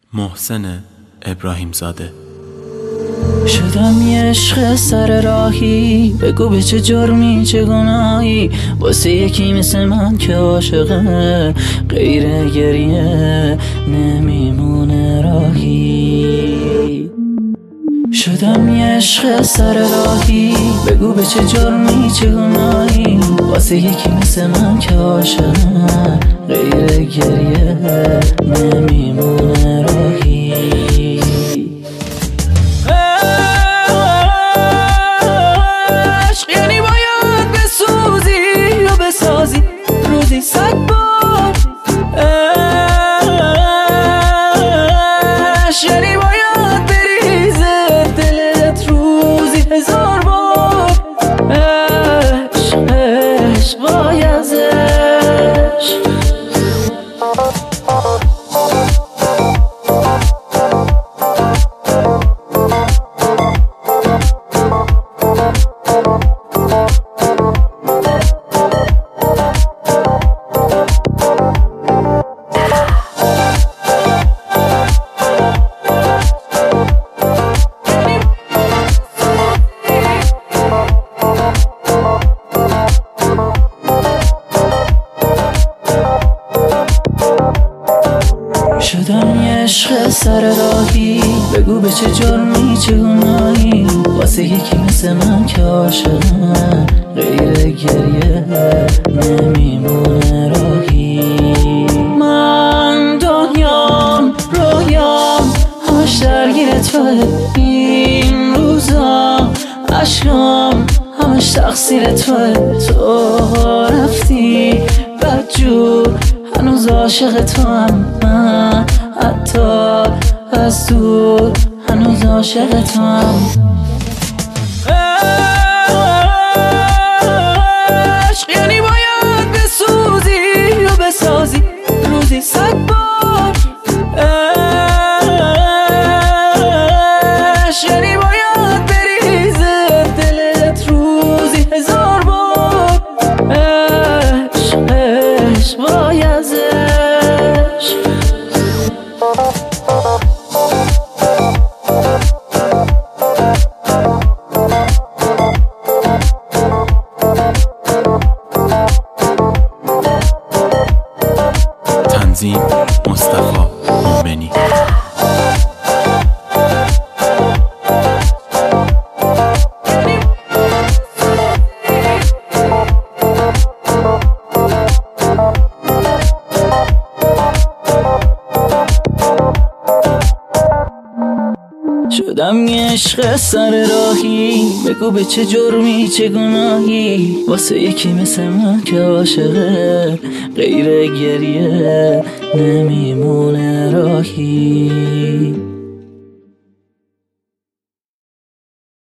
محسن ابراهیم زاده. شدم یه عشق سر راهی، بگو به چه جرمی چه گناهی، واسه یکی مثل من که عاشقه غیر گریه نمیمونه راهی. شدم یه عشق سر راهی، بگو به چه جرمی چه گناهی، واسه یکی مثل من که عاشقه غیر گریه نمیمونه راهی. روزی 100 بار عشق، یعنی باید بریزه دلت روزی 1000 بار. عشق وای از عشق. شدم یه عشق سر راهی، بگو به چه جرمی چه گناهی، واسه یکی مثل من که عاشقه غیر گریه نمیمونه راهی. من دنیام رویام همش درگیر توه، این روزا عشقام همش تقصیر توه. تو رفتی بدجور، هنوز عاشق تو هم، من حتی از دور هنوز عاشق تو هم. عشق یعنی باید بسوزی و بسازی روزی 100 بار. عشق یعنی باید بریزه دلت روزی 1000 بار. عشق وای از عشق. تنظیم مصطفی مومنی. شدم یه عشق سر راهی، بگو به چه جرمی چه گناهی، واسه یکی مثل من که عاشقه غیر گریه نمیمونه راهی.